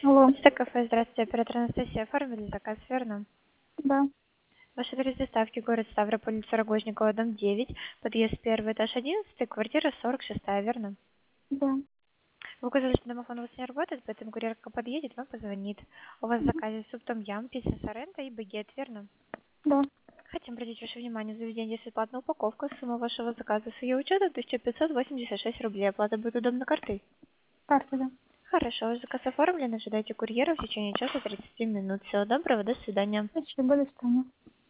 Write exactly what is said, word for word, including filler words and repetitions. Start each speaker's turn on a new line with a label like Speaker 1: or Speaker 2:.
Speaker 1: Алло,
Speaker 2: Это кафе, здравствуйте, оператор Анастасия. Оформили заказ, верно?
Speaker 1: да,
Speaker 2: Ваш адрес доставки город Ставрополь, улица Рогожникова, дом девять, подъезд первый, этаж одиннадцать, квартира сорок шесть, верно?
Speaker 1: да,
Speaker 2: Вы указали, что домофон у вас не работает, поэтому курьер, как подъедет, вам позвонит. У вас в
Speaker 1: мгм,
Speaker 2: заказе суп том-ям, пицца соренто и багет, верно?
Speaker 1: да,
Speaker 2: Хотим обратить ваше внимание, заведение бесплатная упаковка, сумма вашего заказа с ее учетом тысяча пятьсот восемьдесят шесть рублей. Оплата будет удобно картой?
Speaker 1: карта, да.
Speaker 2: Хорошо, ваш заказ оформлен, ожидайте курьера в течение часа тридцати минут. Всего доброго, до свидания.
Speaker 1: Спасибо, до свидания.